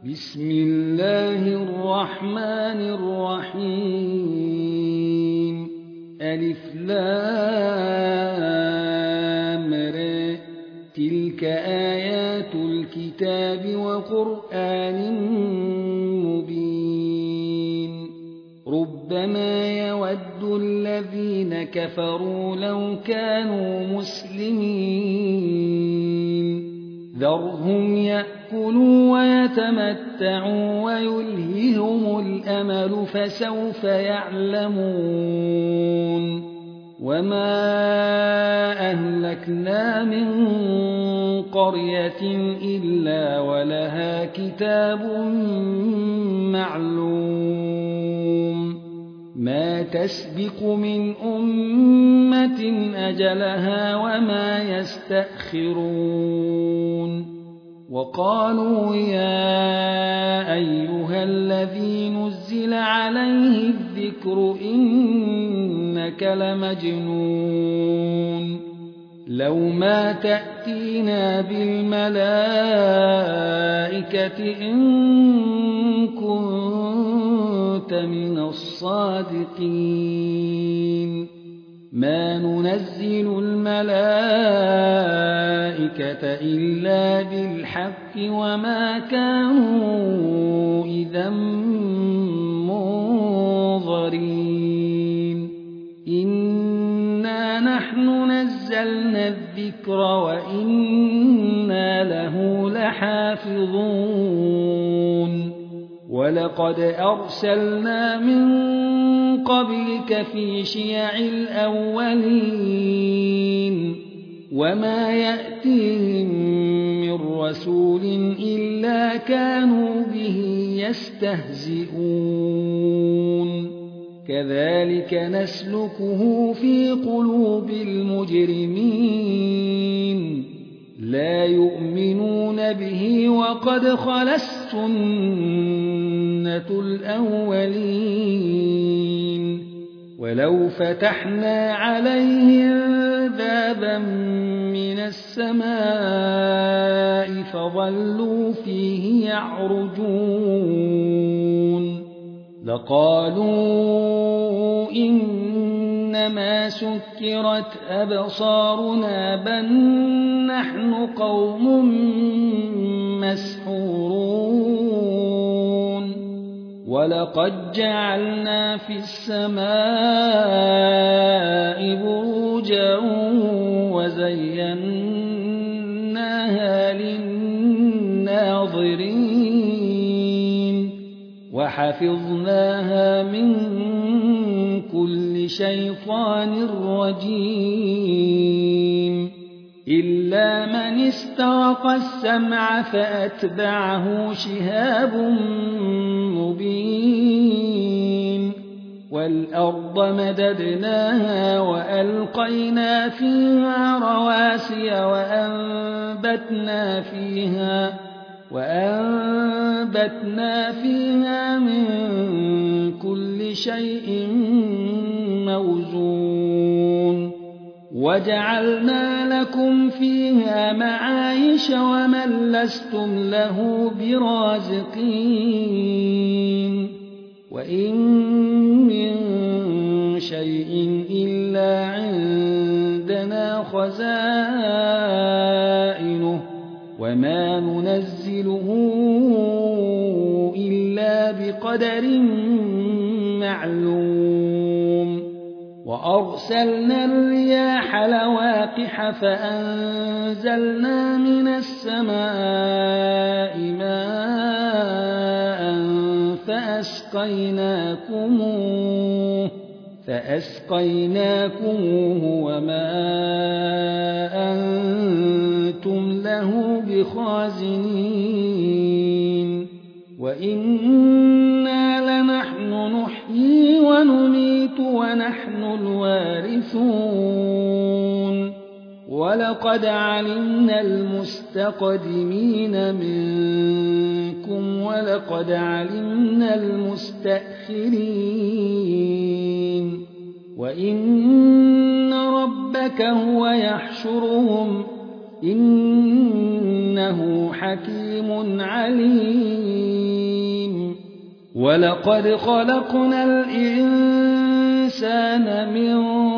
بسم الله الرحمن الرحيم ألف لام ر تلك آيات الكتاب وقرآن مبين ربما يود الذين كفروا لو كانوا مسلمين ذرهم يأكلوا ويتمتعوا ويلههم الأمل فسوف يعلمون وما أهلكنا من قرية إلا ولها كتاب معلوم ما تسبق من أمة أجلها وما يستأخرون وقالوا يا أيها الذي نزل عليه الذكر إنك لمجنون لو ما تأتينا بالملائكة إن كنت من الصادقين ما ننزل الملائكة إلا بالحق وما كانوا إذا منظرين إنا نحن نزلنا الذكر وإنا له لحافظون ولقد أرسلنا من قبلك في شيع الأولين وما يأتيهم من رسول إلا كانوا به يستهزئون كذلك نسلكه في قلوب المجرمين لا يؤمنون به وقد خلت سنة الأولين ولو فتحنا عليهم بابا من السماء فظلوا فيه يعرجون لقالوا إنما سكرت أبصارنا بل نحن قوم مسحورون ولقد جعلنا في السماء بروجا وزيناها للناظرين وحفظناها من كل شيطان رجيم إلا من استرق السمع فأتبعه شهاب مبين والأرض مددناها وألقينا فيها رواسي وأنبتنا فيها من كل شيء موزون وجعلنا لكم فيها معايش ومن لستم له برازقين وإن من شيء إلا عندنا خزائنه وما ننزله إلا بقدر معلوم وأرسلنا الرياح لواقح فأنزلنا من السماء ماء فأسقيناكموه وما أنتم له بخازنين وإنا لنحن نحيي ونميت ونحن الوارثون ولقد علمنا المستقدمين منكم ولقد علمنا المستأخرين وإن ربك هو يحشرهم إنه حكيم عليم ولقد خلقنا الإنسان من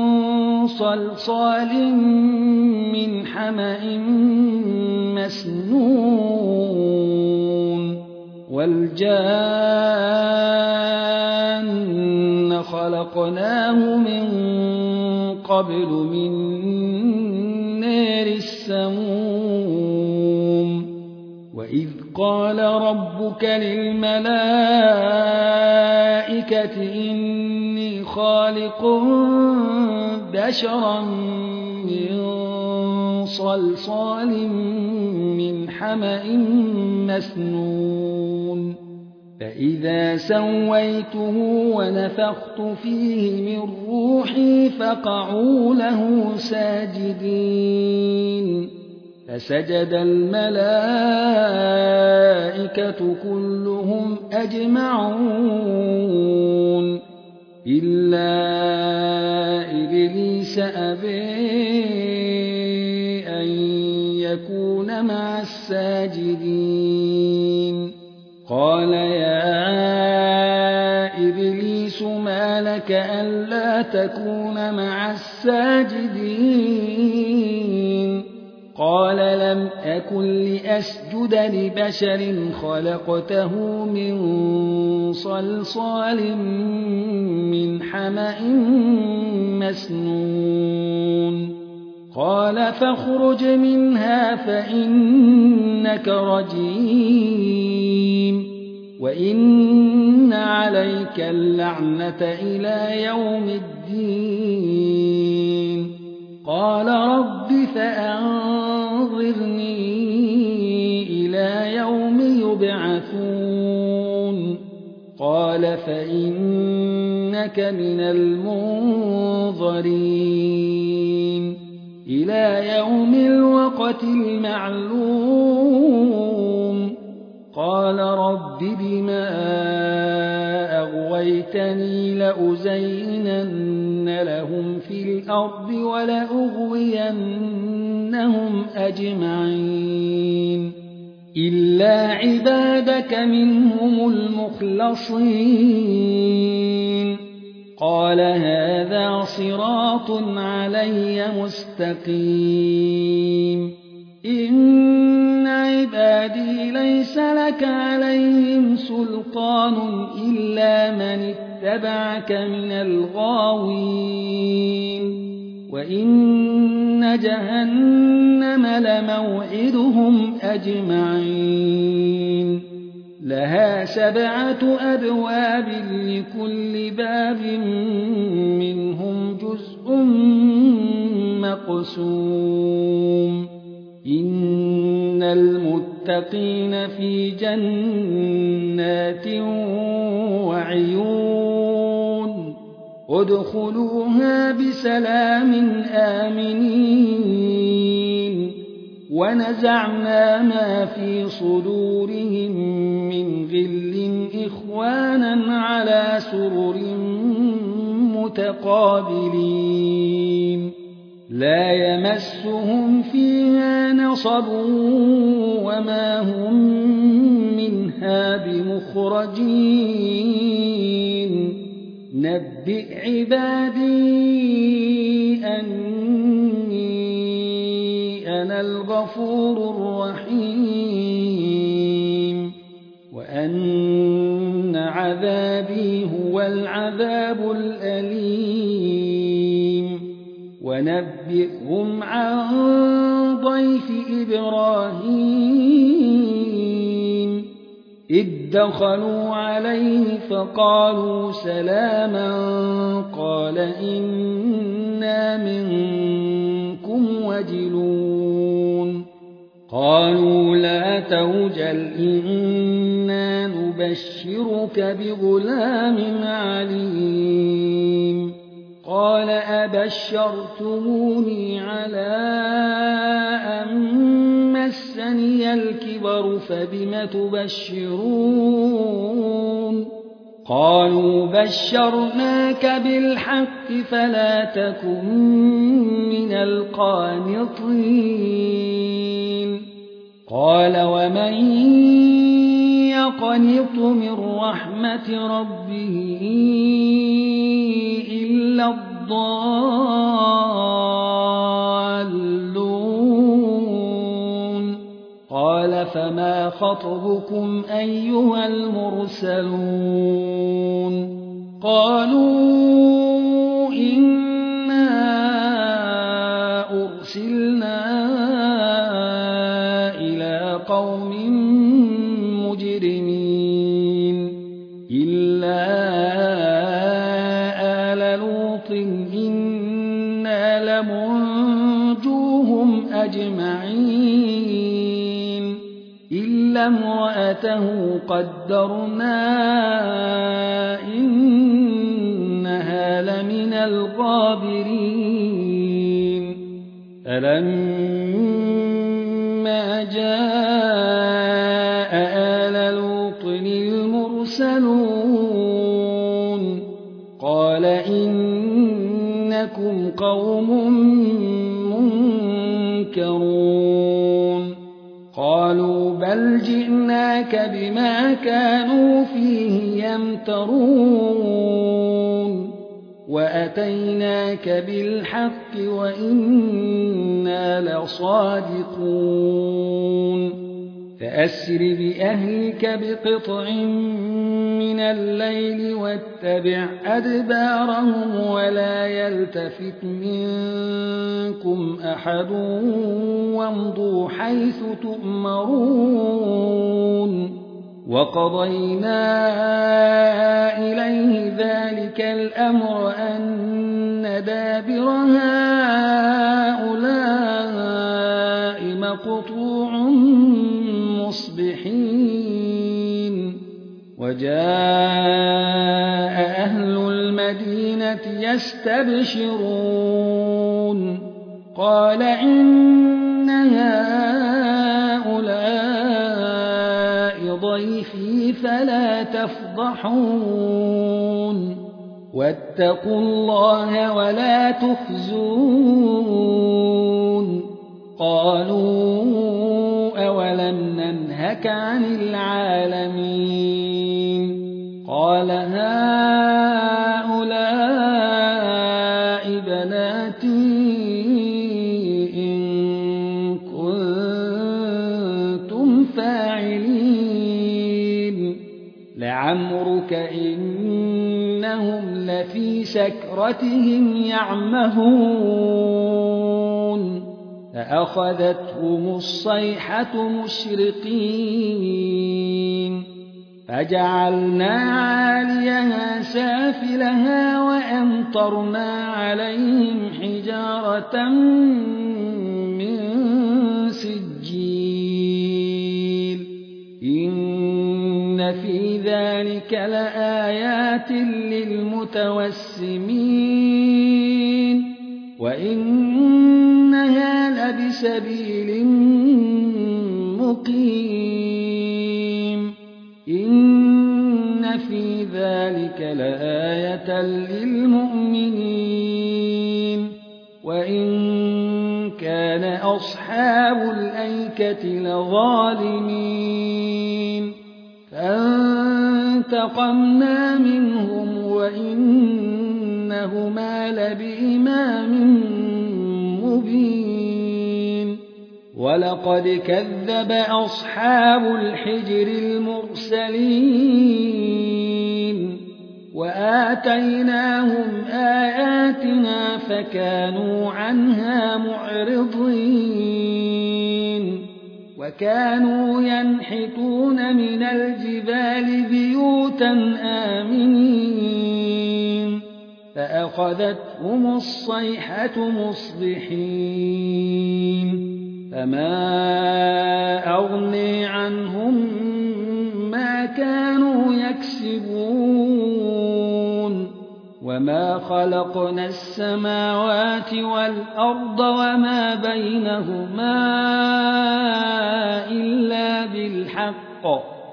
صلصال من حمأ مسنون والجان خلقناه من قبل من نار السموم وإذ قال ربك للملائكة إني خالق بشرا من صلصال من حمأ مسنون فإذا سويته ونفخت فيه من روحي فقعوا له ساجدين فسجد الملائكة كلهم أجمعون إلا إبليس أبى أن يكون مع الساجدين قال يا إبليس ما لك ألا تكون مع الساجدين قال لم أكن لأسجد لبشر خلقته من صلصال من حمأ مسنون قال فاخرج منها فإنك رجيم وإن عليك اللعنة إلى يوم الدين قال رب فأنظرني إلى يوم يبعثون قال فإنك من المنظرين إلى يوم الوقت المعلوم قال رب بما أغويتني لأزينن لهم في الأرض ولأغوينهم أجمعين إلا عبادك منهم المخلصين قال هذا صراط علي مستقيم إن عبادي ليس لك عليهم سلطان إلا من اتبعك من الغاوين وإن جهنم لموعدهم أجمعين لها 7 أبواب لكل باب منهم جزء مقسوم إن المتقين في جنات وعيون ادخلوها بسلام آمنين ونزعنا ما في صدورهم من غل إخوانا على سرر متقابلين لا يمسهم فيها نصب وما هم منها بمخرجين نبئ عبادي أني أنا الغفور الرحيم وأن عذابي هو العذاب الأليم ونبئهم عن ضيف إبراهيم إذ دخلوا عليه فقالوا سلاما قال إنا منكم وجلون قالوا لا توجل إنا نبشرك بغلام عليم قال أبشرتموني على أن مسني الكبر فبم تبشرون قالوا بشرناك بالحق فلا تكن من القانطين قال ومن يقنط من رحمة ربه إلا الضالون قال فما خطبكم أيها المرسلون قالوا إنا أرسلنا إلى قوم مجرمين إلا آل لوط إنا لمنجوهم أجمعين إلا امرأته قدرنا إنها لمن الغابرين فلما جاء آل لوط المرسلون قال إنكم قوم منكرون قالوا بل جئناك بما كانوا فيه يمترون وأتيناك بالحق وإنا لصادقون فأسر بأهلك بقطع من الليل واتبع أدبارهم ولا يلتفت منكم أحد وامضوا حيث تؤمرون وقضينا إليه ذلك الأمر أن دابر هؤلاء مقطوع مصبحين وجاء أهل المدينة يستبشرون قال إن هؤلاء ضيفي فلا تفضحون واتقوا الله ولا تخزون قالوا أولم ننهك عن العالمين قال هؤلاء بناتي إن كنتم فاعلين لعمرك إنهم لفي سكرتهم يعمهون فأخذتهم الصيحة مشرقين فجعلنا عاليها سافلها وأمطرنا عليهم حجارة من سجيل إن في ذلك لآيات للمتوسمين وإنها لبسبيل مقيم إن في ذلك لآية للمؤمنين وإن كان أصحاب الأيكة لظالمين فانتقمنا منهم وإنهما لبإمام مبين ولقد كذب أصحاب الحجر المرسلين وآتيناهم آياتنا فكانوا عنها معرضين وكانوا ينحتون من الجبال بيوتا آمنين فأخذتهم الصيحة مصبحين فما أغني عنهم ما كانوا يكسبون وما خلقنا السماوات والأرض وما بينهما إلا بالحق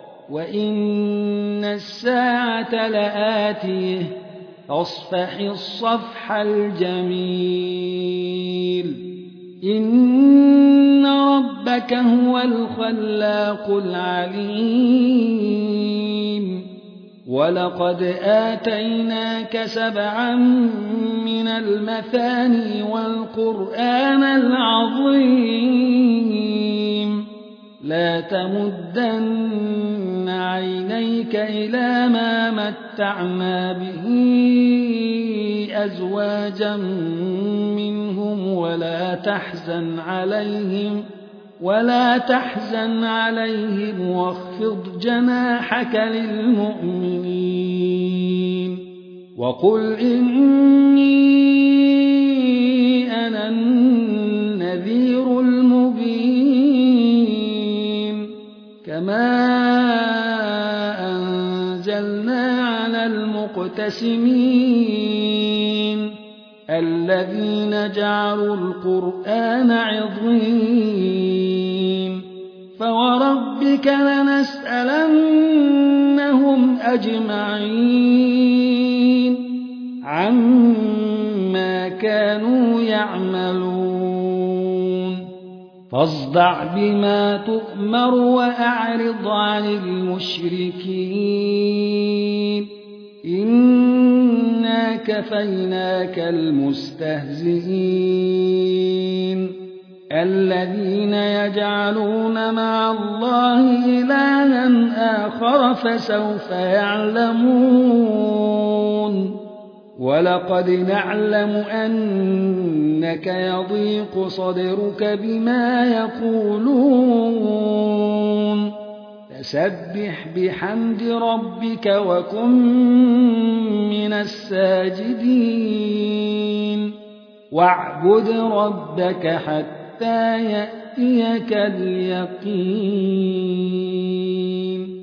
وإن الساعة لآتيه فاصفح الصفح الجميل إن ربك هو الخلاق العليم ولقد آتيناك 7 من المثاني والقرآن العظيم لا تمدن عينيك إلى ما متعنا به أزواجا منهم ولا تحزن عليهم واخفض جناحك للمؤمنين وقل إني أنا النذير المبين كما أنزلنا على المقتسمين الذين جعلوا القرآن عضين فوربك لنسألنهم أجمعين عما كانوا يعملون فاصدع بما تؤمر وأعرض عن المشركين إنا كفيناك المستهزئين الذين يجعلون مع الله إلها آخر فسوف يعلمون ولقد نعلم أنك يضيق صدرك بما يقولون فسبح بحمد ربك وكن من الساجدين واعبد ربك حتى يأتيك اليقين